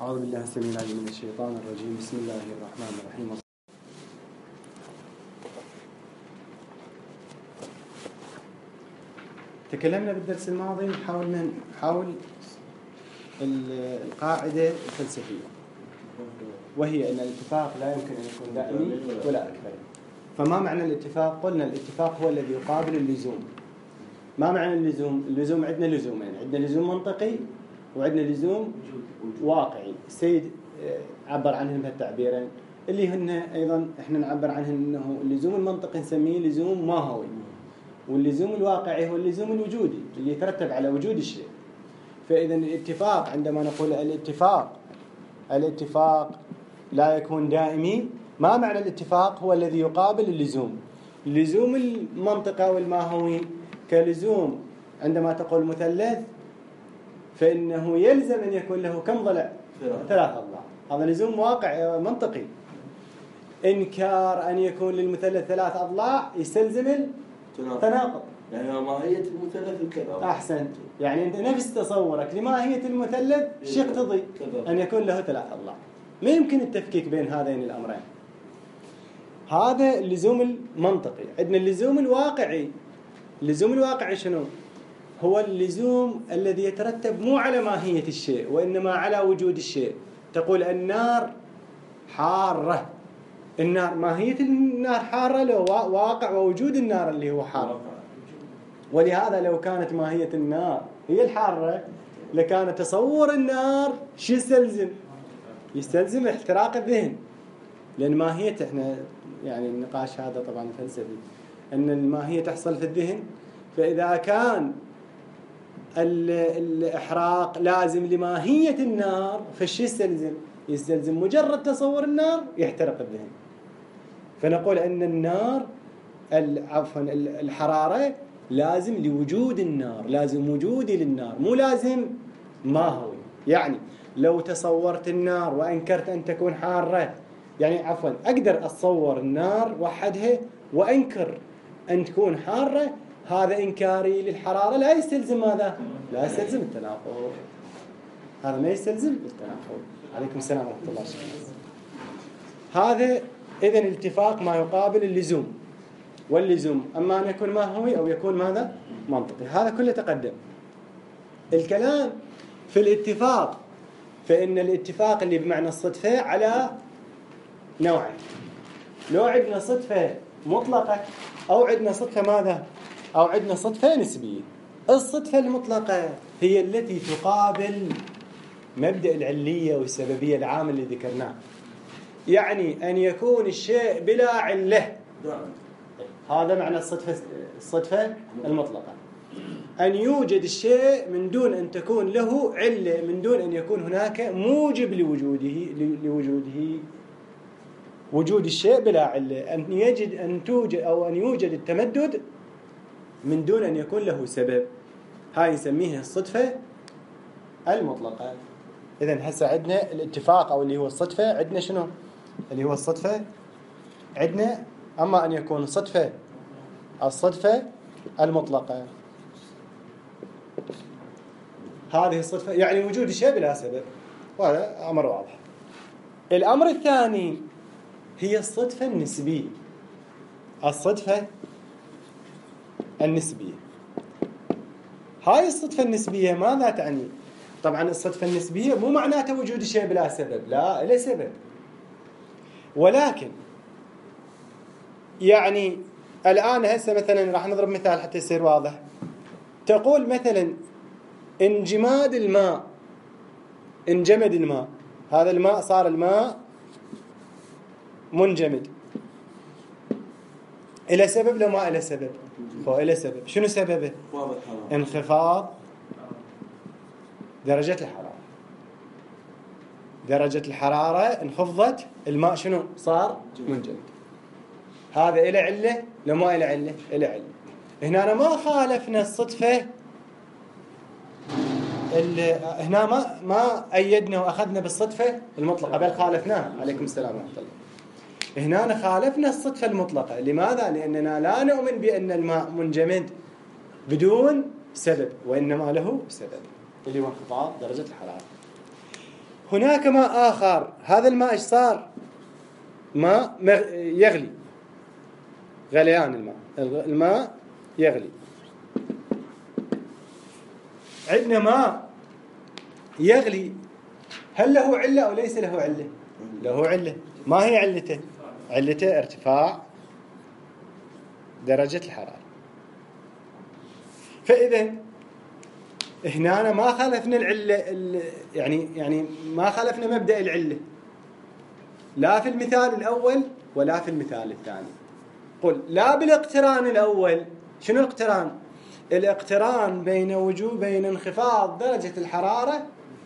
أعوذ بالله السميع العليم من الشيطان الرجيم. بسم الله الرحمن الرحيم. تكلمنا بالدرس الماضي حول القاعدة الفلسفية، وهي أن الاتفاق لا يمكن أن يكون دائمي ولا أكثر. فما معنى الاتفاق؟ قلنا الاتفاق هو الذي يقابل اللزوم. ما معنى اللزوم؟ اللزوم عندنا لزومين، عندنا لزوم منطقي وعندنا لزوم واقعي. السيد عبر عنهم بهالتعبيرين اللي هن أيضا إحنا نعبر عنهم أنه اللزوم المنطقي نسميه لزوم ماهوي، واللزوم الواقعي هو اللزوم الوجودي اللي يترتب على وجود الشيء. فإذا الاتفاق، عندما نقول الاتفاق لا يكون دائمي، ما معنى الاتفاق؟ هو الذي يقابل اللزوم. اللزوم المنطقي والماهوي كلزوم عندما تقول مثلث فإنه يلزم أن يكون له كم ضلع؟ 3 أضلاع. هذا لزوم واقع منطقي. إنكار أن يكون للمثلث 3 أضلاع يستلزم التناقض. يعني ماهية المثلث الكذا. أحسنت. يعني أنت نفس تصورك لماهية المثلث شو يقتضي؟ أن يكون له 3 أضلاع. ما يمكن التفكيك بين هذين الأمرين. هذا اللزوم المنطقي. عندنا اللزوم الواقعي. اللزوم الواقعي شنو؟ هو اللزوم الذي يترتب مو على ماهية الشيء وإنما على وجود الشيء. تقول النار حارة. النار، ماهية النار حارة له واقع ووجود النار اللي هو حار. ولهذا لو كانت ماهية النار هي الحارة لكان تصور النار شو يستلزم؟ يستلزم احتراق الذهن. لأن ماهية، احنا يعني النقاش هذا طبعا فلسفي، أن الماهية تحصل في الذهن. فإذا كان الإحراق لازم لماهية النار فش يستلزم مجرد تصور النار يحترق الذهن. فنقول أن النار الحرارة لازم لوجود النار، لازم وجودي للنار، مو لازم ماهوي. يعني لو تصورت النار وأنكرت أن تكون حارة، يعني أقدر أتصور النار وحدها وأنكر أن تكون حارة، هذا إنكاري للحرارة لا يستلزم ماذا؟ لا يستلزم التناقض. هذا ما يستلزم التناقض. عليكم السلام ورحمة الله وبركاته. هذا إذن الاتفاق ما يقابل اللزوم. واللزوم أما أن يكون ماهوي أو يكون ماذا؟ منطقي. هذا كله تقدم. الكلام في الاتفاق، فإن الاتفاق اللي بمعنى الصدفة على نوعين. لو عندنا صدفة مطلقة أو عندنا صدفة ماذا؟ أو عندنا صدفة نسبية. الصدفة المطلقة هي التي تقابل مبدأ العلية والسببية العام اللي ذكرناه. يعني أن يكون الشيء بلا علة. هذا معنى الصدفة المطلقة. أن يوجد الشيء من دون أن تكون له علة، من دون أن يكون هناك موجب لوجوده وجود الشيء بلا علة. أن يوجد التمدد من دون أن يكون له سبب. هاي نسميها الصدفة المطلقة. إذن هسه عندنا الاتفاق أو اللي هو الصدفة. عندنا شنو اللي هو الصدفة؟ عندنا أما أن يكون الصدفة المطلقة، هذه الصدفة يعني وجود الشيء بلا سبب، وهذا أمر واضح. الأمر الثاني هي الصدفة النسبية. الصدفة النسبية، هاي الصدفة النسبية ماذا تعني؟ طبعا الصدفة النسبية مو معناته وجود الشيء بلا سبب، لا، له سبب. ولكن يعني الآن هسه مثلا راح نضرب مثال حتى يصير واضح. تقول مثلا انجمد الماء، هذا الماء صار الماء منجمد. إلى سبب لو ما إلى سبب؟ هو إلى سبب. شنو سببه؟ انخفاض درجة الحرارة. درجة الحرارة انخفضت، الماء شنو صار؟ منجمد. هذا إلى علة لو ما إلى علة؟ إلى علة. هنا أنا ما خالفنا الصدفة، هنا ما أيدنا وأخذنا بالصدفة المطلقة، بل خالفناها. عليكم السلام ورحمة الله. هنا خالفنا الصدفة المطلقة. لماذا؟ لأننا لا نؤمن بأن الماء منجمد بدون سبب، وإنما له سبب اللي هو انخفاض درجة الحرارة. هناك ماء آخر، هذا الماء إيش صار؟ ماء يغلي، غليان الماء يغلي. عندنا ماء يغلي، هل له علة أو ليس له علة؟ له علة. ما هي علته؟ علته ارتفاع درجة الحرارة. فإذا هنا ما خالفنا العلة، يعني ما خالفنا مبدأ العلة لا في المثال الأول ولا في المثال الثاني. قل لا بالاقتران الأول. شنو الاقتران؟ الاقتران بين انخفاض درجة الحرارة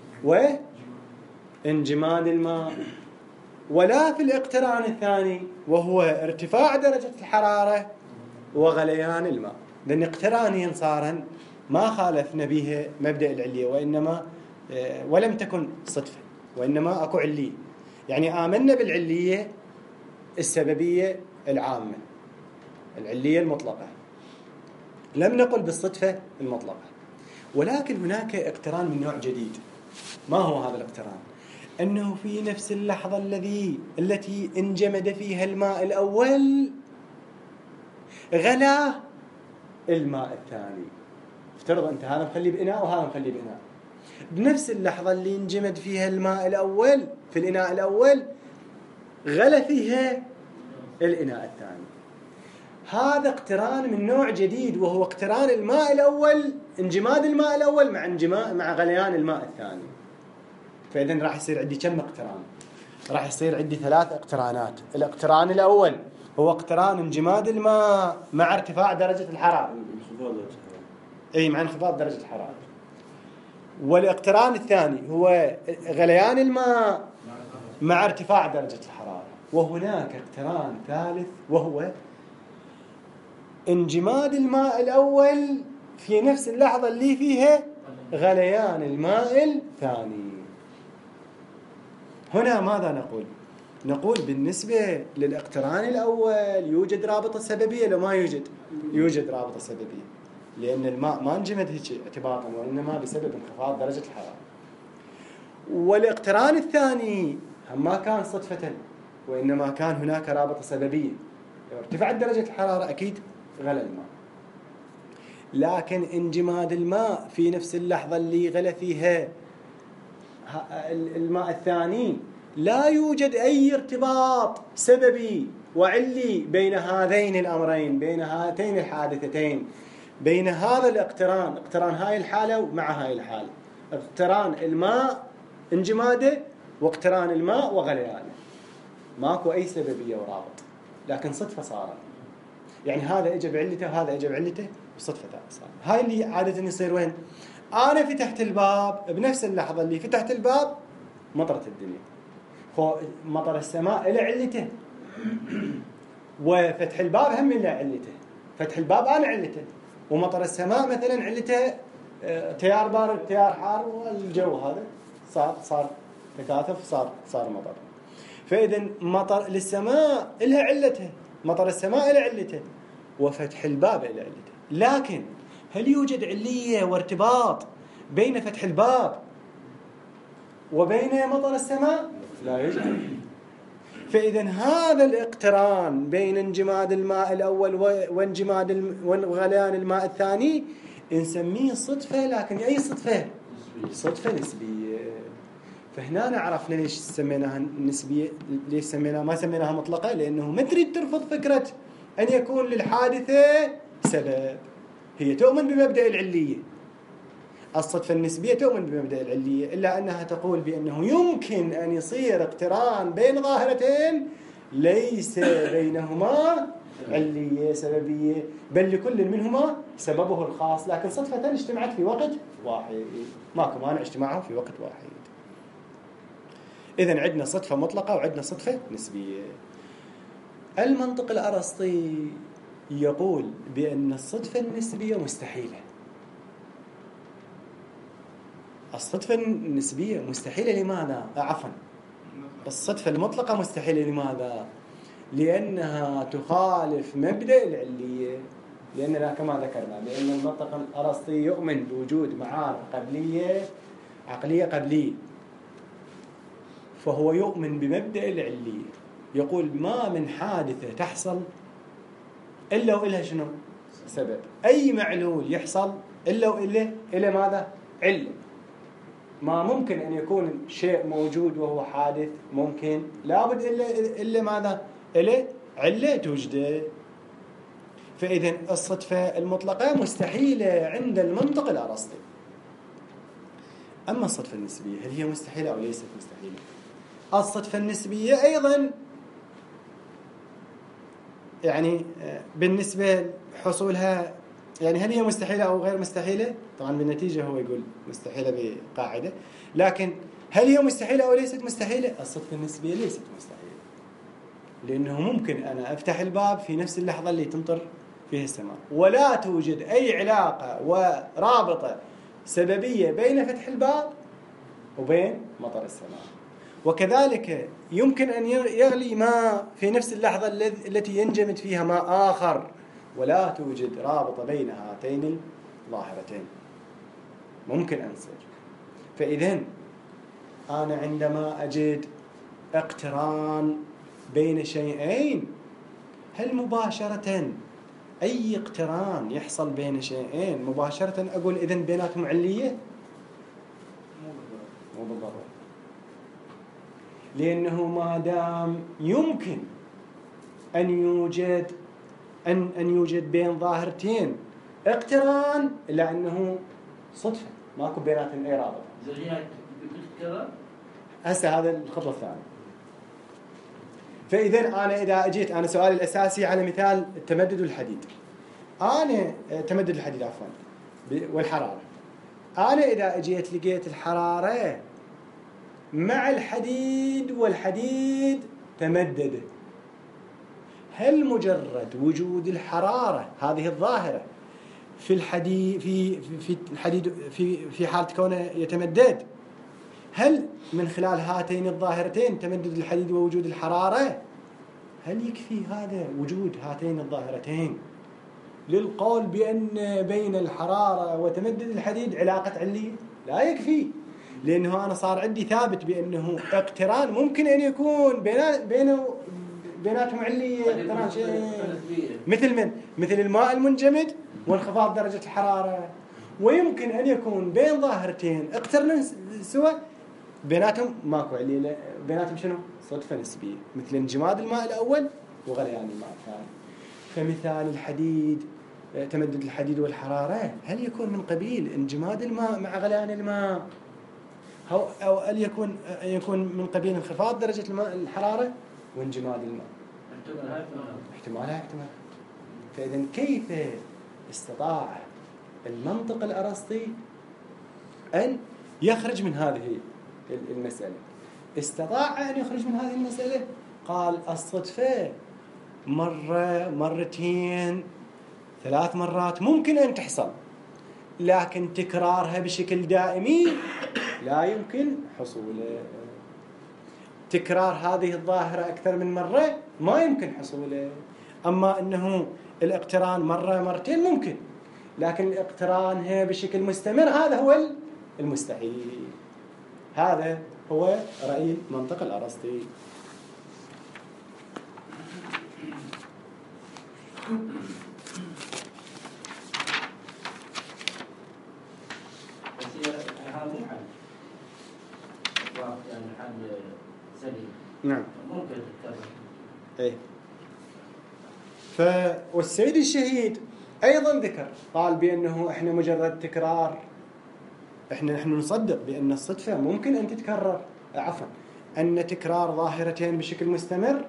وانجماد الماء، ولا في الاقتران الثاني وهو ارتفاع درجة الحرارة وغليان الماء. لأن اقترانين صارا ما خالفنا به مبدأ العلية، وإنما ولم تكن صدفة، وإنما أكو علية. يعني آمنا بالعلية السببية العامة، العلية المطلقة، لم نقل بالصدفة المطلقة. ولكن هناك اقتران من نوع جديد. ما هو هذا الاقتران؟ أنه في نفس اللحظة التي انجمد فيها الماء الأول غلا الماء الثاني. افترض أنت هذا مخلي بإناء وهذا مخلي بإناء، بنفس اللحظة اللي انجمد فيها الماء الأول في الإناء الأول غلا فيها الإناء الثاني. هذا اقتران من نوع جديد، وهو اقتران الماء الأول، انجماد الماء الأول مع غليان الماء الثاني. فإذن راح يصير عندي كم اقتران؟ راح يصير عندي 3 اقترانات. الاقتران الأول هو اقتران انجماد الماء مع ارتفاع درجة الحرارة، مع انخفاض درجة الحرارة. والاقتران الثاني هو غليان الماء مع ارتفاع درجة الحرارة. وهناك اقتران ثالث وهو انجماد الماء الأول في نفس اللحظة اللي فيها غليان الماء الثاني. هنا ماذا نقول؟ نقول بالنسبة للاقتران الأول يوجد رابطة سببية لو ما يوجد؟ يوجد رابطة سببية، لأن الماء ما انجمد هيك اعتباطا، وإنما بسبب انخفاض درجة الحرارة. والاقتران الثاني ما كان صدفة، وإنما كان هناك رابطة سببية. لو ارتفعت درجة الحرارة أكيد غلى الماء، لكن انجماد الماء في نفس اللحظة اللي غلى فيها الماء الثاني لا يوجد أي ارتباط سببي وعلي بين هذين الأمرين، بين هاتين الحادثتين، بين هذا الاقتران، اقتران هاي الحالة مع هاي الحالة، اقتران الماء انجماده واقتران الماء وغليانه. ماكو أي سببية ورابط، لكن صدفة صارت. يعني هذا اجى بعلته وهذا اجى بعلته وصدفة صار. هاي اللي عادة يصير وين؟ أنا فتحت الباب بنفس اللحظة اللي فتحت الباب مطرت الدنيا. مطر السماء إلى علته، وفتح الباب هم إلى علته. فتح الباب أنا علته، ومطر السماء مثلا علته تيار بارد تيار حار، والجو هذا صار تكاثف، صار مطر. فإذا مطر للسماء إلها علته، مطر السماء إلى علته، وفتح الباب إلى علته. لكن هل يوجد علية وارتباط بين فتح الباب وبين مطر السماء؟ لا يوجد. فإذا هذا الاقتران بين انجماد الماء الأول وغليان الماء الثاني نسميه صدفة، لكن أي صدفة؟ صدفة نسبية. فهنا عرفنا ليش سميناها نسبية، ليش ما سميناها مطلقة، لأنه ما تريد ترفض فكرة أن يكون للحادثة سبب. هي تؤمن بمبدأ العلية، الصدفة النسبية تؤمن بمبدأ العلية، إلا أنها تقول بأنه يمكن أن يصير اقتران بين ظاهرتين ليس بينهما علية سببية، بل لكل منهما سببه الخاص، لكن صدفة اجتمعت في وقت واحد، ماكو مانع اجتماعهم في وقت واحد. إذن عندنا صدفة مطلقة وعندنا صدفة نسبية. المنطق الأرسطي يقول بأن الصدفة النسبية مستحيلة. الصدفة النسبية مستحيلة لماذا؟ عفوا، الصدفة المطلقة مستحيلة لماذا؟ لأنها تخالف مبدأ العلية، لأننا كما ذكرنا بأن المنطق الأرسطي يؤمن بوجود معارف قبلية عقلية قبلية، فهو يؤمن بمبدأ العلية، يقول ما من حادثة تحصل إلا وإلها شنو؟ سبب. أي معلول يحصل إلا وإلى ماذا؟ علة. ما ممكن أن يكون شيء موجود وهو حادث، ممكن لابد إلا ماذا؟ إلى علة توجده. فإذا الصدفة المطلقة مستحيلة عند المنطق الأرسطي. أما الصدفة النسبية هل هي مستحيلة أو ليست مستحيلة؟ الصدفة النسبية أيضا يعني بالنسبة لحصولها، يعني هل هي مستحيلة أو غير مستحيلة؟ طبعا بالنتيجة هو يقول مستحيلة بقاعدة، لكن هل هي مستحيلة أو ليست مستحيلة؟ الصدفة النسبية ليست مستحيلة، لأنه ممكن أنا أفتح الباب في نفس اللحظة اللي تمطر فيها السماء، ولا توجد أي علاقة ورابطة سببية بين فتح الباب وبين مطر السماء. وكذلك يمكن أن يغلي ماء في نفس اللحظة التي ينجمد فيها ماء آخر، ولا توجد رابطة بين هاتين الظاهرتين، ممكن أن تصير. فإذن أنا عندما أجد اقتران بين شيئين، هل مباشرة أي اقتران يحصل بين شيئين مباشرة أقول إذن بيناتهم علية؟ مو بالضرورة، لأنه ما دام يمكن أن يوجد بين ظاهرتين اقتران، إلا أنه صدفة ماكو بيناتهم أي رابطة. هسه هذا الخطوة الثانية. فإذا أنا إذا أجيت، أنا سؤالي الأساسي على مثال التمدد والحديد، أنا تمدد الحديد عفوا والحرارة، أنا إذا أجيت لقيت الحرارة مع الحديد والحديد تمدد، هل مجرد وجود الحرارة هذه الظاهرة في الحديد في الحديد في حالة كونه يتمدد، هل من خلال هاتين الظاهرتين تمدد الحديد ووجود الحرارة هل يكفي هذا وجود هاتين الظاهرتين للقول بأن بين الحرارة وتمدد الحديد علاقة علية؟ لا يكفي، لأنه أنا صار عندي ثابت بأنه اقتران ممكن أن يكون بيناتهم علية، اقتران شيء مثل الماء المنجمد وانخفاض درجة الحرارة، ويمكن أن يكون بين ظاهرتين اقترنوا سوا بيناتهم ماكو علية، بيناتهم شنو؟ صدفة نسبية، مثل انجماد الماء الأول وغليان الماء الثاني. فمثال الحديد، تمدد الحديد والحرارة، هل يكون من قبيل انجماد الماء مع غليان الماء، أو هل يكون من قبيل انخفاض درجة الحرارة وانجماد الماء؟ احتمالها. فإذا كيف استطاع المنطق الأرسطي أن يخرج من هذه المسألة؟ استطاع أن يخرج من هذه المسألة، قال الصدفة مرة مرتين 3 مرات ممكن أن تحصل، لكن تكرارها بشكل دائمي لا يمكن حصوله. تكرار هذه الظاهرة أكثر من مرة ما يمكن حصوله. أما أنه الاقتران مرة مرتين ممكن، لكن الاقتران هي بشكل مستمر هذا هو المستحيل. هذا هو رأي منطق الأرسطي. يعني حل سليم. نعم. ممكن تتكرر. إيه. والسيد الشهيد أيضا ذكر، قال بأنه إحنا مجرد تكرار، نحن نصدق بأن الصدفة ممكن أن تتكرر، أن تكرار ظاهرتين بشكل مستمر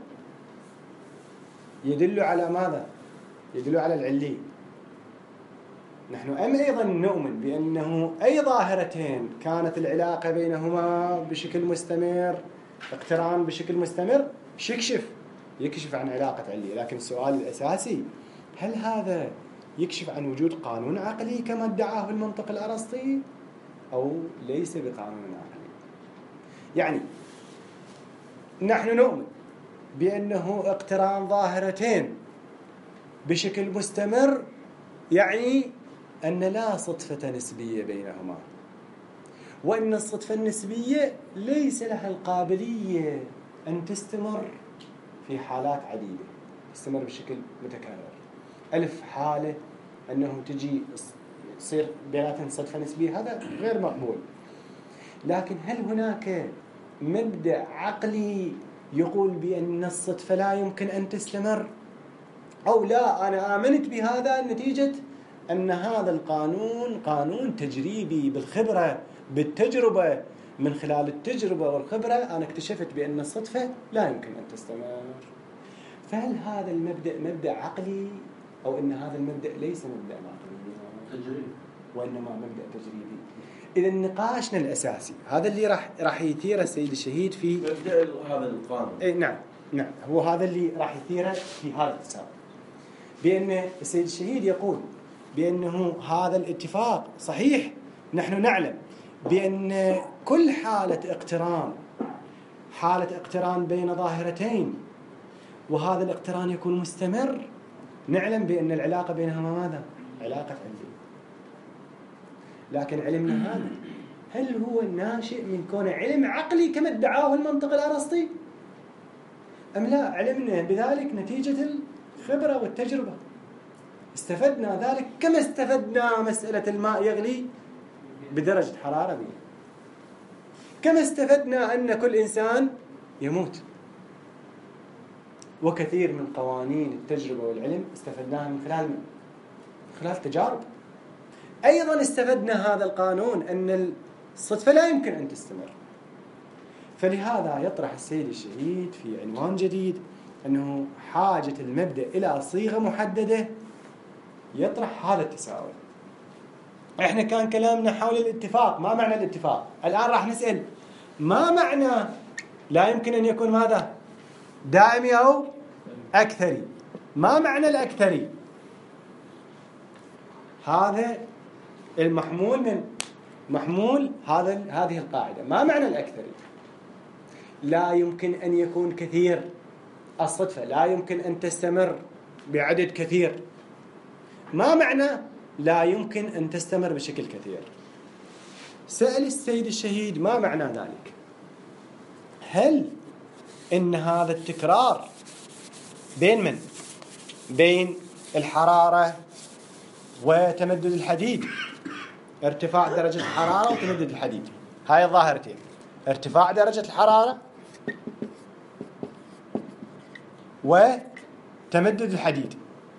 يدل على ماذا؟ يدل على العلي. نحن أيضا نؤمن بأنه أي ظاهرتين كانت العلاقة بينهما بشكل مستمر، اقتران بشكل مستمر، يكشف عن علاقة علية. لكن السؤال الأساسي، هل هذا يكشف عن وجود قانون عقلي كما ادعاه المنطق الأرسطي أو ليس بقانون عقلي؟ يعني نحن نؤمن بأنه اقتران ظاهرتين بشكل مستمر يعني أن لا صدفة نسبية بينهما، وأن الصدفة النسبية ليس لها القابلية أن تستمر في حالات عديدة، تستمر بشكل متكرر. ألف حالة أنه تجي يصير بيناتهم صدفة نسبية، هذا غير مقبول. لكن هل هناك مبدأ عقلي يقول بأن الصدفة لا يمكن أن تستمر؟ أو لا، أنا آمنت بهذا نتيجة أن هذا القانون قانون تجريبي بالخبرة بالتجربة، من خلال التجربة والخبرة أنا اكتشفت بأن الصدفة لا يمكن أن تستمر. فهل هذا المبدأ مبدأ عقلي أو أن هذا المبدأ ليس مبدأ عقلي تجريبي وإنما مبدأ تجريبي؟ إذا نقاشنا الأساسي هذا اللي راح يثير السيد الشهيد في مبدأ هذا القانون. نعم هو هذا اللي راح يثيره في هذا التساؤل، بأن السيد الشهيد يقول بأنه هذا الاتفاق صحيح. نحن نعلم بأن كل حالة اقتران بين ظاهرتين، وهذا الاقتران يكون مستمر، نعلم بأن العلاقة بينهما ماذا؟ علاقة علمية. لكن علمنا هذا هل هو ناشئ من كون علم عقلي كما ادعاه المنطق الأرسطي أم لا؟ علمنا بذلك نتيجة الخبرة والتجربة، استفدنا ذلك كما استفدنا مسألة الماء يغلي بدرجة حرارة بي، كما استفدنا أن كل إنسان يموت، وكثير من قوانين التجربة والعلم استفدناها من خلال تجارب. أيضا استفدنا هذا القانون أن الصدفة لا يمكن أن تستمر. فلهذا يطرح السيد الشهيد في عنوان جديد أنه حاجة المبدأ إلى صيغة محددة يطرح هذا التساؤل. إحنا كان كلامنا حول الاتفاق، ما معنى الاتفاق؟ الآن راح نسأل ما معنى لا يمكن أن يكون ماذا؟ دائمي أو أكثري. ما معنى الأكثري؟ هذا المحمول من محمول هذه القاعدة. ما معنى الأكثري؟ لا يمكن أن يكون كثير، الصدفة لا يمكن أن تستمر بعدد كثير. ما معنى لا يمكن أن تستمر بشكل كثير؟ سأل السيد الشهيد ما معنى ذلك؟ هل إن هذا التكرار بين بين الحرارة وتمدد الحديد، ارتفاع درجة الحرارة وتمدد الحديد، هاي الظاهرتين، ارتفاع درجة الحرارة وتمدد الحديد،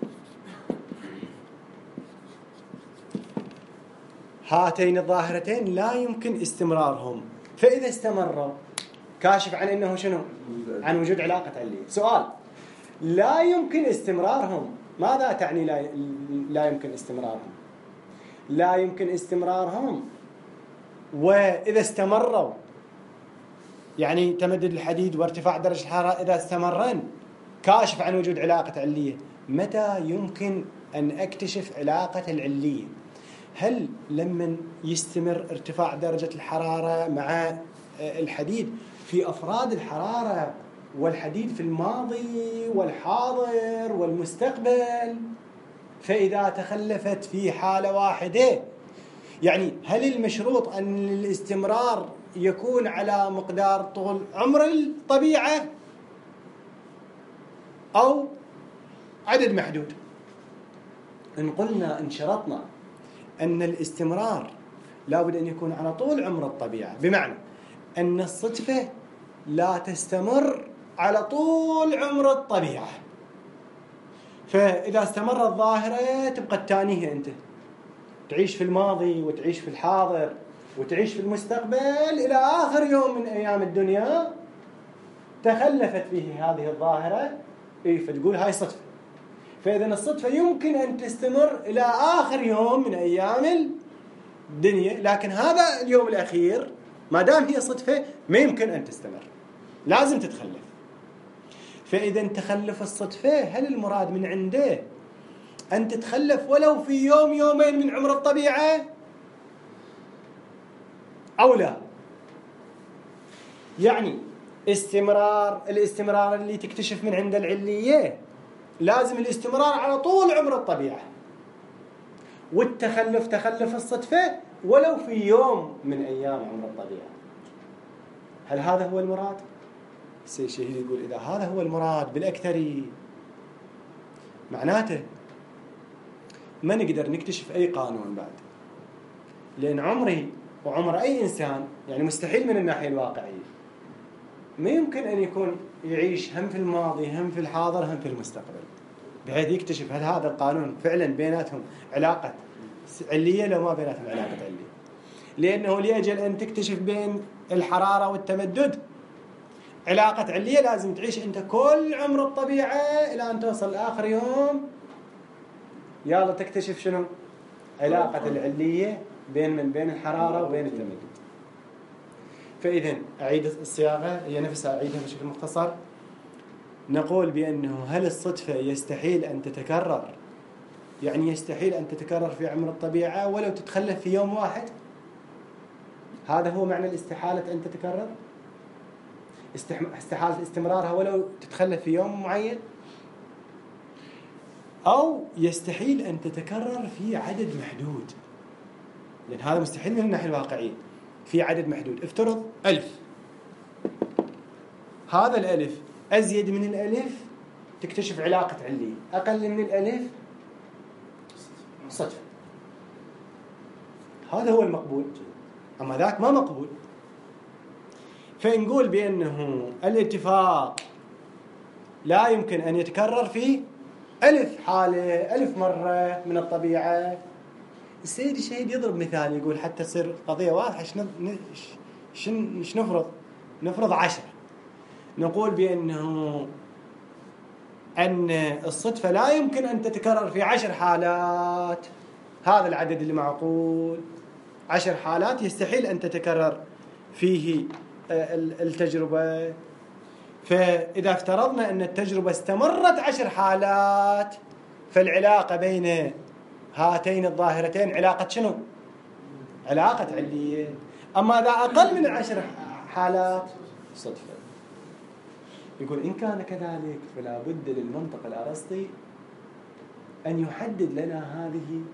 هاتين الظاهرتين لا يمكن استمرارهم. فإذا استمروا كاشف عن أنه شنو؟ عن وجود علاقة علية. سؤال: لا يمكن استمرارهم، ماذا تعني لا يمكن استمرارهم؟ لا يمكن استمرارهم وإذا استمروا، يعني تمدد الحديد وارتفاع درجة الحرارة إذا استمرن كاشف عن وجود علاقة علية. متى يمكن أن أكتشف علاقة العلية؟ هل لما يستمر ارتفاع درجة الحرارة مع الحديد في أفراد الحرارة والحديد في الماضي والحاضر والمستقبل، فإذا تخلفت في حالة واحدة، يعني هل المشروط أن الاستمرار يكون على مقدار طول عمر الطبيعة أو عدد محدود؟ إن قلنا إن شرطنا أن الاستمرار لابد أن يكون على طول عمر الطبيعة، بمعنى أن الصدفة لا تستمر على طول عمر الطبيعة، فإذا استمرت ظاهرة تبقى التانية، أنت تعيش في الماضي وتعيش في الحاضر وتعيش في المستقبل إلى آخر يوم من أيام الدنيا تخلفت فيه هذه الظاهرة، فتقول هاي صدفة. فإذا الصدفة يمكن أن تستمر إلى آخر يوم من أيام الدنيا، لكن هذا اليوم الأخير ما دام هي صدفة ما يمكن أن تستمر، لازم تتخلف. فإذا تخلف الصدفة هل المراد من عنده أن تتخلف ولو في يوم يومين من عمر الطبيعة أو لا؟ يعني الاستمرار اللي تكتشف من عند العلية لازم الاستمرار على طول عمر الطبيعة، والتخلف تخلف الصدفة ولو في يوم من أيام عمر الطبيعة. هل هذا هو المراد؟ السيد الشهيد يقول إذا هذا هو المراد بالأكثر معناته ما نقدر نكتشف أي قانون بعد، لأن عمري وعمر أي إنسان يعني مستحيل من الناحية الواقعية، ما يمكن أن يكون يعيش هم في الماضي هم في الحاضر هم في المستقبل بحيث يكتشف هل هذا القانون فعلا بيناتهم علاقة علية لو ما بيناتهم علاقة علية. لأنه لأجل أن تكتشف بين الحرارة والتمدد علاقة علية لازم تعيش أنت كل عمر الطبيعة إلى أن توصل لآخر يوم يلا تكتشف شنو علاقة العلية بين الحرارة وبين التمدد. فإذا أعيد الصياغة هي نفسها أعيدها بشكل مختصر. نقول بأنه هل الصدفة يستحيل أن تتكرر؟ يعني يستحيل أن تتكرر في عمر الطبيعة ولو تتخلف في يوم واحد؟ هذا هو معنى الاستحالة أن تتكرر؟ استحالة استمرارها ولو تتخلف في يوم معين؟ أو يستحيل أن تتكرر في عدد محدود، لأن هذا مستحيل من الناحية الواقعية. في عدد محدود، افترض 1000، هذا الألف أزيد من الألف تكتشف علاقة علية، أقل من الألف صدفة. هذا هو المقبول، أما ذاك ما مقبول. فنقول بأنه الاتفاق لا يمكن أن يتكرر في 1000 حالة 1000 مرة من الطبيعة. السيد الشهيد يضرب مثال يقول حتى تصير قضية واضحة نفرض 10. نقول بأنه أن الصدفة لا يمكن أن تتكرر في 10 حالات، هذا العدد اللي معقول 10 حالات يستحيل أن تتكرر فيه التجربة. فإذا افترضنا أن التجربة استمرت 10 حالات فالعلاقة بين هاتين الظاهرتين علاقة شنو؟ علاقة علية. أما إذا أقل من 10 حالات صدفة. يقول إن كان كذلك فلا بد للمنطق الأرسطي أن يحدد لنا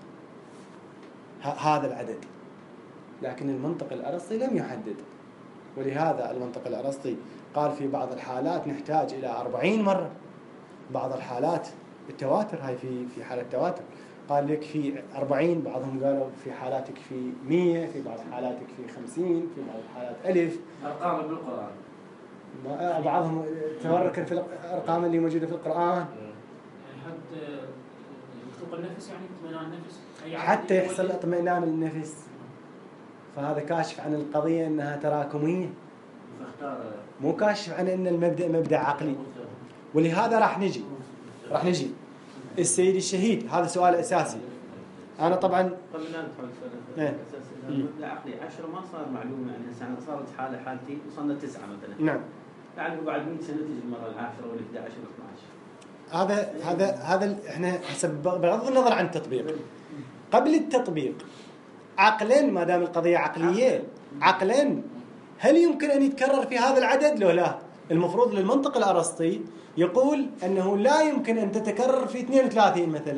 هذا العدد، لكن المنطق الأرسطي لم يحدد. ولهذا المنطق الأرسطي قال في بعض الحالات نحتاج إلى 40 مرة، بعض الحالات بالتواتر، هاي في حالة تواتر قال لك في 40، بعضهم قالوا في حالات يكفي 100، في بعض الحالات يكفي 50، في بعض الحالات 1000. أرقام بالقرآن بعضهم تورك في الأرقام اللي موجودة في القرآن حتى يخلق النفس، يعني اطمئنان النفس حتى يحصل اطمئنان النفس. فهذا كاشف عن القضية أنها تراكمية، مو كاشف عن أن المبدأ مبدأ عقلي. ولهذا راح نجي السيد الشهيد، هذا سؤال أساسي. أنا طبعا قبل لا ندخل في المبدأ عقلي 10 ما صار معلومة، يعني هسه صارت حالتي وصلنا 9 مثلا. نعم. يعني بعد 100 سنة تجي المرة العاشرة وال11 وال12. هذا احنا حسب بغض النظر عن التطبيق. قبل التطبيق عقلا، ما دام القضية عقلية، عقلا هل يمكن أن يتكرر في هذا العدد لو لا؟ المفروض للمنطق الأرسطي يقول أنه لا يمكن أن تتكرر في 32 مثلا،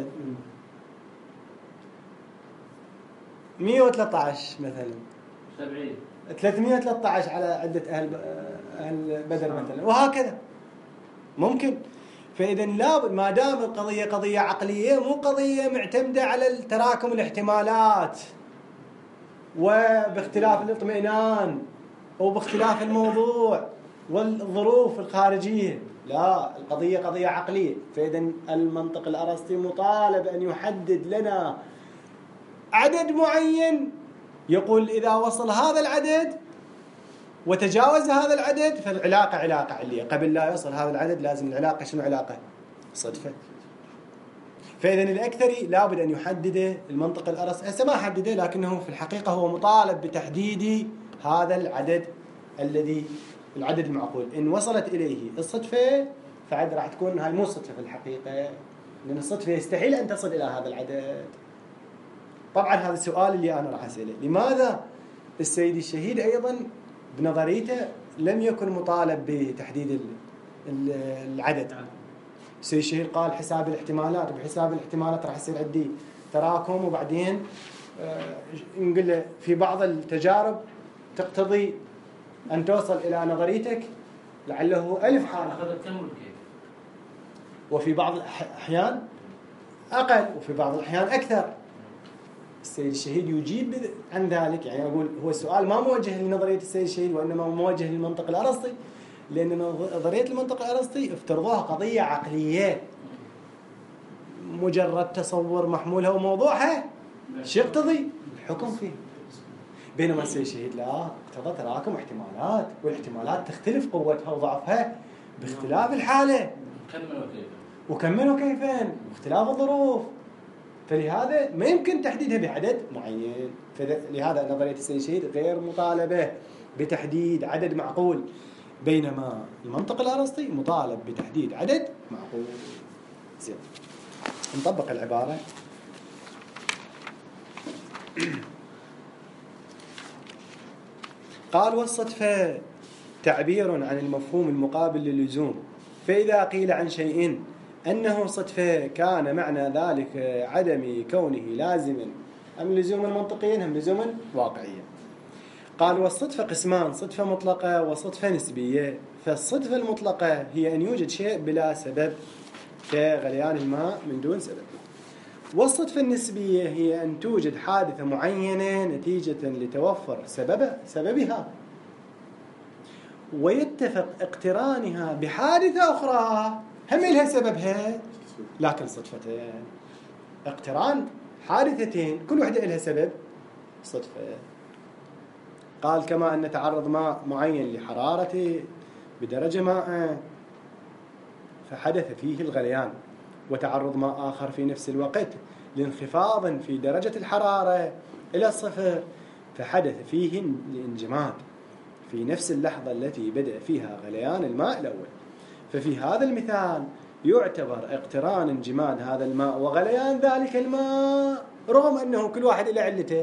113 مثلا، 70، 313 على عدة أهل بدر مثلا، وهكذا ممكن. فإذا لابد ما دام القضية قضية عقلية مو قضية معتمدة على تراكم الاحتمالات وباختلاف الاطمئنان وباختلاف الموضوع والظروف الخارجية، لا، القضية قضية عقلية. فإذا المنطق الأرسطي مطالب أن يحدد لنا عدد معين، يقول إذا وصل هذا العدد وتجاوز هذا العدد فالعلاقة علاقة علية، قبل لا يوصل هذا العدد لازم العلاقة شنو؟ علاقة صدفة. فإذا الأكثري لابد أن يحدده المنطق الأرسطي. هسه ما حدده، لكنه في الحقيقة هو مطالب بتحديد هذا العدد المعقول. إن وصلت إليه الصدفة فعد راح تكون هاي مو صدفة في الحقيقة، لأن الصدفة يستحيل أن تصل إلى هذا العدد. طبعا هذا السؤال اللي أنا راح أسأله، لماذا السيد الشهيد أيضا بنظريته لم يكن مطالب بتحديد العدد؟ السيد الشهيد قال حساب الاحتمالات، وبحساب الاحتمالات راح يصير عندي تراكم وبعدين نقول له في بعض التجارب تقتضي أن توصل إلى نظريتك لعله 1000 حالة، أخذت كم كيف؟ وفي بعض الأحيان أقل وفي بعض الأحيان أكثر. السيد الشهيد يجيب عن ذلك. يعني أقول هو السؤال ما موجه لنظرية السيد الشهيد وإنما موجه للمنطق الأرسطي، لأن نظرية المنطق الأرسطي افترضوها قضية عقلية، مجرد تصور محمولها وموضوعها شو يقتضي؟ الحكم فيه. بينما السيد الشهيد لا، اقتضى تراكم احتمالات، والاحتمالات تختلف قوتها وضعفها باختلاف الحالة وكمل وكيفين واختلاف الظروف، فلهذا ما يمكن تحديدها بعدد معين. فلهذا نظرية السيد الشهيد غير مطالبة بتحديد عدد معقول، بينما المنطق الأرسطي مطالب بتحديد عدد معقول. زين، نطبق العبارة. قال والصدفة تعبير عن المفهوم المقابل للزوم، فإذا قيل عن شيء أنه صدفة كان معنى ذلك عدم كونه لازما أم لزوما منطقيا أم لزوما واقعيا. قال والصدفة قسمان، صدفة مطلقة وصدفة نسبية. فالصدفة المطلقة هي أن يوجد شيء بلا سبب كغليان الماء من دون سبب، والصدفة النسبية هي أن توجد حادثة معينة نتيجة لتوفر سببها ويتفق اقترانها بحادثة أخرى هم لها سببها لكن صدفتين. اقتران حادثتين كل واحدة لها سبب صدفة. قال كما أن تعرض ماء معين لحرارة بدرجة ماء فحدث فيه الغليان، وتعرض ماء آخر في نفس الوقت لانخفاض في درجة الحرارة إلى الصفر فحدث فيه الانجماد في نفس اللحظة التي بدأ فيها غليان الماء الأول. ففي هذا المثال يعتبر اقتران انجماد هذا الماء وغليان ذلك الماء رغم أنه كل واحد إلى علته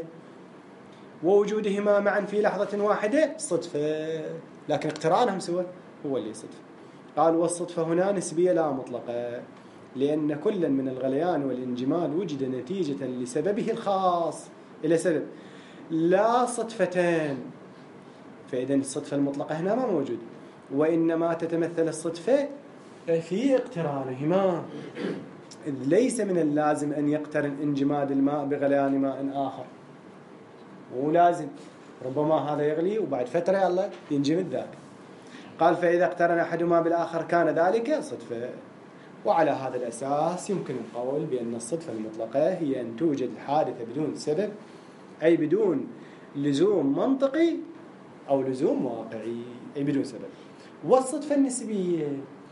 ووجودهما معا في لحظة واحدة صدفة، لكن اقترانهم سوا هو اللي صدفة. قال والصدفة هنا نسبية لا مطلقة، لأن كل من الغليان والانجماد وجد نتيجة لسببه الخاص إلى سبب لا صدفتين. فإذن الصدفة المطلقة هنا ما موجود، وإنما تتمثل الصدفة في اقترانهما، إذ ليس من اللازم أن يقترن انجماد الماء بغليان ماء آخر، مو لازم، ربما هذا يغلي وبعد فترة يلا ينجمد ذاك. قال فإذا اقترن أحدهما بالآخر كان ذلك صدفة. وعلى هذا الأساس يمكن القول بأن الصدفة المطلقة هي أن توجد الحادثة بدون سبب، أي بدون لزوم منطقي أو لزوم واقعي، أي بدون سبب. والصدفة النسبية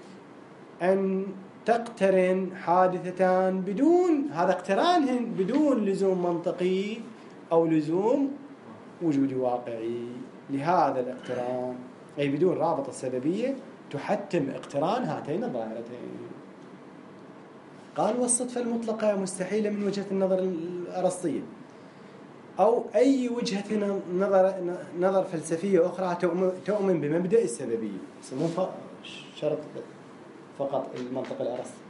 أن تقترن حادثتان بدون هذا اقترانهن بدون لزوم منطقي أو لزوم وجودي واقعي. لهذا الاقتران أي بدون رابطة سببية تحتم اقتران هاتين الظاهرتين. قال والصدفة المطلقة مستحيلة من وجهة النظر الأرسطية أو أي وجهة نظر فلسفية أخرى تؤمن بمبدأ السببية. مو شرط فقط المنطق الأرسطي،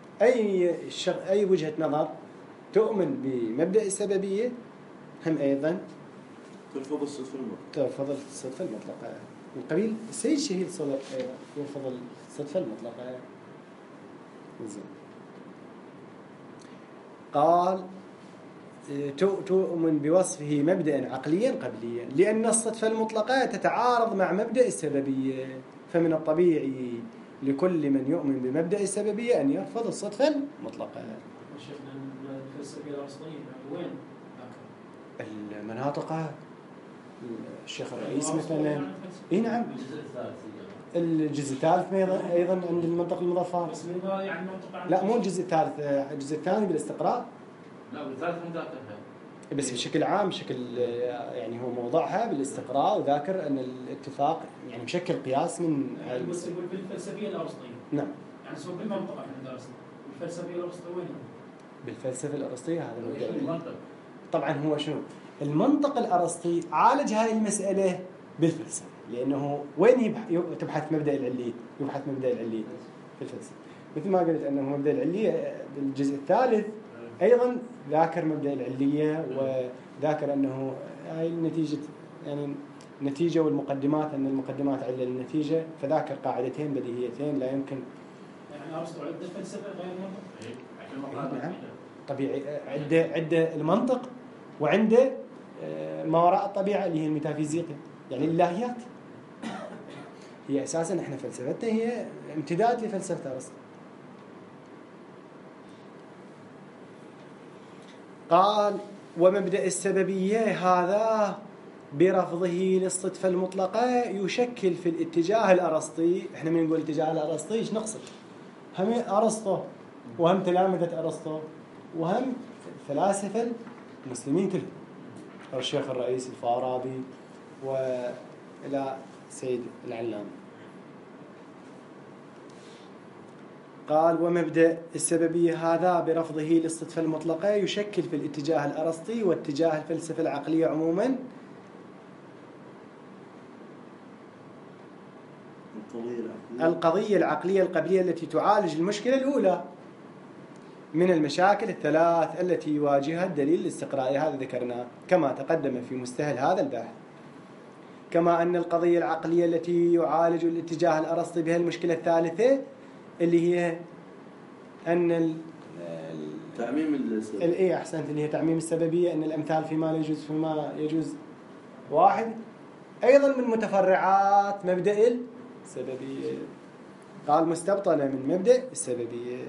أي وجهة نظر تؤمن بمبدأ السببية هم أيضا ترفض الصدفة المطلقة. من قبيل السيد الشهيد يرفض الصدفة المطلقة. زين. قال تؤمن بوصفه مبدأ عقليا قبليا، لأن الصدفة المطلقة تتعارض مع مبدأ السببية، فمن الطبيعي لكل من يؤمن بمبدأ السببية أن يرفض الصدفة المطلقة. الفلسفة الأرسطية وين؟ المناطق الشيخ الرئيس مثلا. اي نعم. الجزء الثالث ايضا عند المنطق المظفر. يعني لا مو الجزء الثالث، الجزء الثاني بالاستقراء. لا بالثالث مذاكرها بس بشكل عام يعني هو موضعها بالاستقراء، وذاكر ان الاتفاق يعني بشكل قياس من بالفلسفيه الارسطيه. نعم. يعني سوى بالمنطق احنا درسنا الفلسفيه الارسطيه وين؟ بالفلسفه الارسطيه هذا الموضوع. طبعا هو شنو؟ المنطق الارسطي عالج هاي المساله بالفلسفه، لانه وين تبحث مبدا العليه؟ يبحث مبدا العليه في الفلسفه، مثل ما قلت انه مبدا العليه بالجزء الثالث أيضا ذاكر مبدأ العلية، وذاكر أنه هاي النتيجة يعني النتيجة والمقدمات، أن المقدمات علة للنتيجة، فذاكر قاعدتين بديهيتين لا يمكن. يعني أرسطو عدة فلسفة غير المنطق. نعم طبيعي، عدة المنطق وعنده ما وراء الطبيعة اللي هي الميتافيزيقيا، يعني الإلهيات. هي أساسا إحنا فلسفتنا هي امتداد لفلسفة أرسطو. قال ومبدأ السببية هذا برفضه للصدفة المطلقة يشكل في الاتجاه الأرسطي. إحنا من نقول الاتجاه الأرسطي إيش نقصد؟ هم أرسطو وهم تلامذة أرسطو وهم فلاسفة المسلمين كلهم، أو الشيخ الرئيس الفارابي وإلى سيد العلام. قال ومبدأ السببية هذا برفضه للصدفة المطلقة يشكل في الاتجاه الأرسطي واتجاه الفلسفة العقلية عموما القضية العقلية القبلية التي تعالج المشكلة الأولى من المشاكل الثلاث التي يواجهها الدليل الاستقرائي. هذا ذكرناه كما تقدم في مستهل هذا البحث. كما أن القضية العقلية التي يعالج الاتجاه الأرسطي بها المشكلة الثالثة اللي هي أن تعميم السببية. أحسنت، اللي هي تعميم السببية، أن الأمثال فيما لا يجوز فيما يجوز واحد، أيضا من متفرعات مبدأ السببية. قال مستبطنة من مبدأ السببية.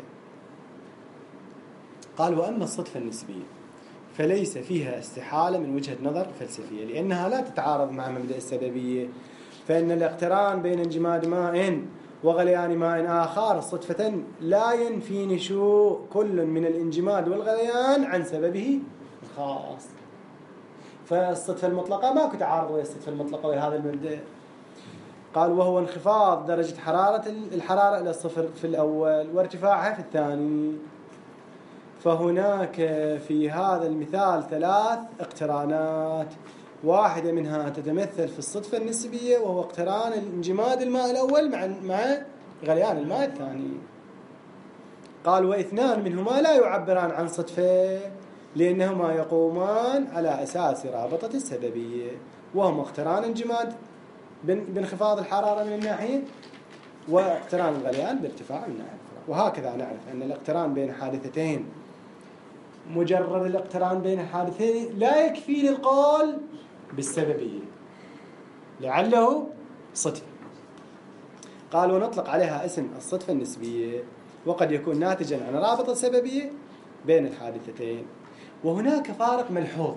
قال وأما الصدفة النسبية فليس فيها استحالة من وجهة نظر فلسفية، لأنها لا تتعارض مع مبدأ السببية، فإن الاقتران بين انجماد ماء وغليان ماء آخر صدفة لا ينفي نشوء كل من الانجماد والغليان عن سببه الخاص. فالصدفة المطلقة ما كتعارض ويا الصدفة المطلقة ويا هذا المبدأ. قال وهو انخفاض درجة الحرارة إلى الصفر في الأول وارتفاعها في الثاني. فهناك في هذا المثال ثلاث اقترانات، واحدة منها تتمثل في الصدفة النسبية وهو اقتران انجماد الماء الأول مع غليان الماء الثاني. قال واثنان منهما لا يعبران عن صدفة لأنهما يقومان على أساس رابطة السببية، وهما اقتران انجماد بانخفاض الحرارة من الناحية واقتران الغليان بارتفاع من الناحية. وهكذا نعرف أن الاقتران بين حادثتين، مجرد الاقتران بين الحادثين لا يكفي للقول بالسببية، لعله صدفة. قال ونطلق عليها اسم الصدفة النسبية، وقد يكون ناتجا عن رابطة سببية بين الحادثتين. وهناك فارق ملحوظ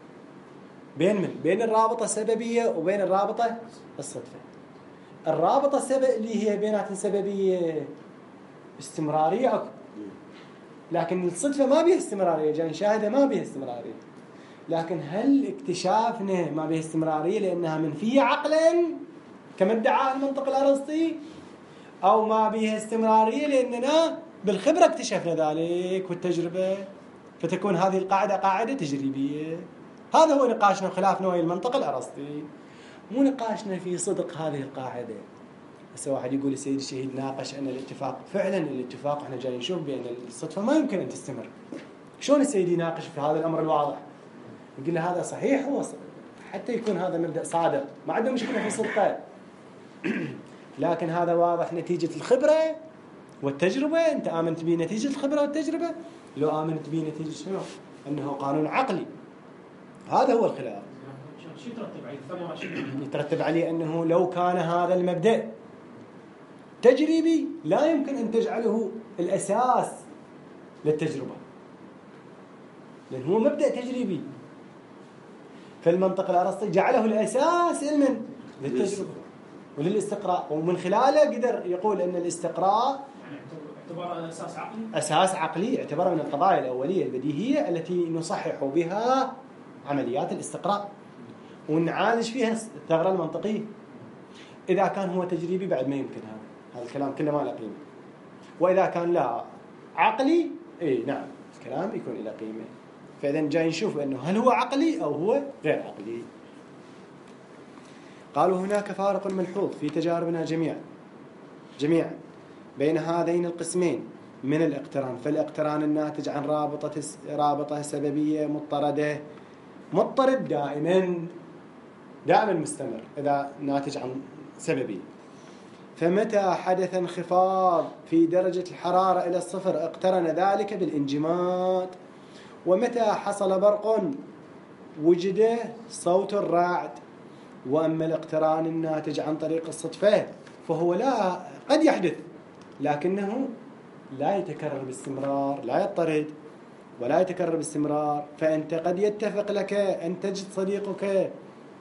بين الرابطة السببية وبين الرابطة الصدفة. الرابطة السبب اللي هي بينات السببية استمرارية أكبر، لكن الصدفة ما بيها استمرارية، جاي نشاهدها ما بيها استمرارية. لكن هل اكتشافنا ما بيها استمرارية لأنها منفية عقلا كما ادعى المنطق الأرسطي، أو ما بيها استمرارية لأننا بالخبرة اكتشفنا ذلك والتجربة، فتكون هذه القاعدة قاعدة تجريبية. هذا هو نقاشنا وخلافنا ويا المنطق الأرسطي، مو نقاشنا في صدق هذه القاعدة. هسه واحد يقول السيد الشهيد ناقش أن الاتفاق، فعلا الاتفاق احنا جاي نشوف بأن الصدفة ما يمكن أن تستمر. شلون السيد يناقش في هذا الأمر الواضح؟ يقول له هذا صحيح، هو حتى يكون هذا مبدأ صادق ما عنده مشكلة في صدقه، لكن هذا واضح نتيجة الخبرة والتجربة. أنت آمنت به نتيجة الخبرة والتجربة، لو آمنت به نتيجة شنو؟ أنه قانون عقلي. هذا هو الخلاف. شو يترتب عليه؟ يترتب عليه أنه لو كان هذا المبدأ تجريبي لا يمكن أن تجعله الأساس للتجربة، لأنه هو مبدأ تجريبي. فالمنطق الأرسطي جعله الأساس علما للتجربة وللاستقراء، ومن خلاله قدر يقول أن الاستقراء اعتباره أساس عقلي، اعتباره من القضايا الأولية البديهية التي نصحح بها عمليات الاستقراء ونعالج فيها الثغرة المنطقية. إذا كان هو تجريبي بعد ما يمكن هذا الكلام كله ما له قيمة، وإذا كان لا عقلي نعم الكلام يكون له قيمة. فإذا جاي نشوف أنه هل هو عقلي أو هو غير عقلي. قالوا هناك فارق ملحوظ في تجاربنا جميعا بين هذين القسمين من الاقتران. فالاقتران الناتج عن رابطة سببية مضطرد دائما مستمر إذا ناتج عن سببية. فمتى حدث انخفاض في درجة الحرارة إلى 0 اقترن ذلك بالانجماد. ومتى حصل برق وجد صوت الرعد. وأما الاقتران الناتج عن طريق الصدفة فهو قد يحدث لكنه لا يتكرر باستمرار، لا يضطرد ولا يتكرر باستمرار. فأنت قد يتفق لك أن تجد صديقك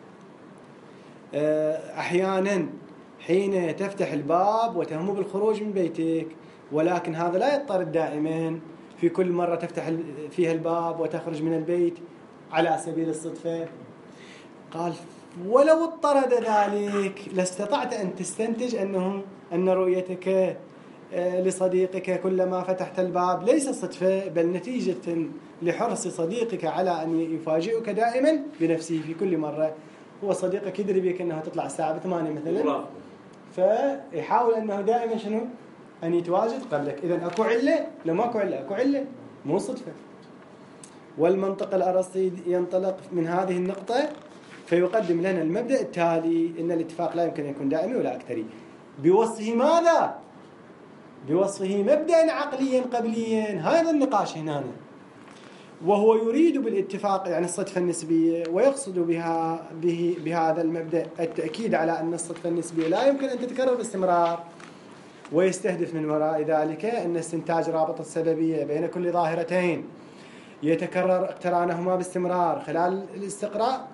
أحيانا حين تفتح الباب وتهم بالخروج من بيتك، ولكن هذا لا يضطرد دائما في كل مرة تفتح فيها الباب وتخرج من البيت على سبيل الصدفة. قال ولو اضطرد ذلك لاستطعت أن تستنتج أن رؤيتك لصديقك كلما فتحت الباب ليس صدفة، بل نتيجة لحرص صديقك على أن يفاجئك دائما بنفسه في كل مرة. هو صديقك يدري بك أنه تطلع الساعة 8 مثلا، فيحاول أنه دائما أن يتواجد قبلك. إذن أكو علة؟ لو ما أكو علة، أكو علة مو صدفة. والمنطق الأرسطي ينطلق من هذه النقطة فيقدم لنا المبدأ التالي: إن الاتفاق لا يمكن أن يكون دائمي ولا أكثري. بوصفه ماذا؟ بوصفه مبدأ عقليا قبليا. هذا النقاش هنا. وهو يريد بالاتفاق يعني الصدفة النسبية، ويقصد بهذا المبدأ التأكيد على أن الصدفة النسبية لا يمكن أن تتكرر باستمرار، ويستهدف من وراء ذلك أن استنتاج رابطة السببية بين كل ظاهرتين يتكرر اقترانهما باستمرار خلال الاستقراء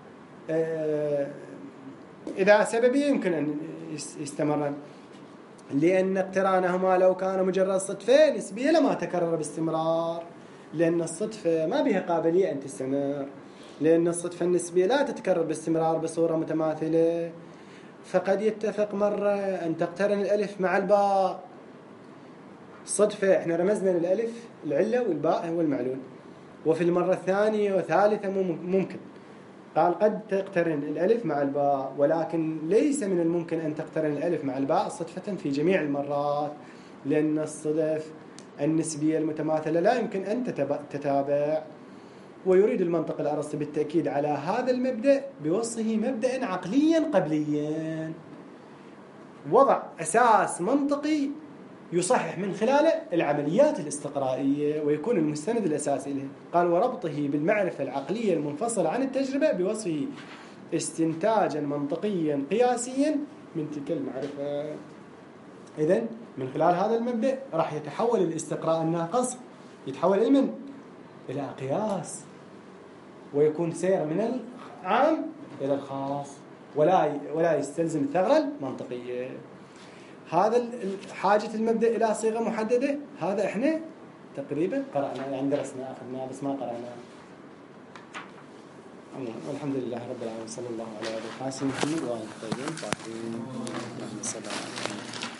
إذا سببية يمكن أن يستمر، لأن اقترانهما لو كان مجرد صدفة نسبية لما تكرر باستمرار، لأن الصدفة ما بها قابلية أن تستمر، لأن الصدفة النسبية لا تتكرر باستمرار بصورة متماثلة. فقد يتفق مرة أن تقترن الألف مع الباء صدفة، احنا رمزنا للألف العلة والباء هو المعلول، وفي المرة الثانية وثالثة ممكن. قال قد تقترن الألف مع الباء، ولكن ليس من الممكن أن تقترن الألف مع الباء صدفة في جميع المرات، لأن الصدف النسبية المتماثلة لا يمكن أن تتابع. ويريد المنطق الأرسطي بالتأكيد على هذا المبدأ بوصفه مبدأ عقليا قبليا، وضع أساس منطقي يصحح من خلاله العمليات الاستقرائية ويكون المستند الأساسي له. قال وربطه بالمعرفة العقلية المنفصلة عن التجربة بوصفه استنتاجا منطقيا قياسيا من تلك المعرفة. إذن من خلال هذا المبدأ راح يتحول الاستقراء الناقص يتحول إلى قياس، ويكون سير من العام إلى الخاص، ولا يستلزم الثغرة المنطقية. هذا حاجة المبدأ إلى صيغة محددة، هذا إحنا تقريبا قرأنا يعني درسنا أخذنا بس ما قرأنا. والحمد لله رب العالمين، صلى الله على أبي القاسم محمد وآله الطيبين الطاهرين.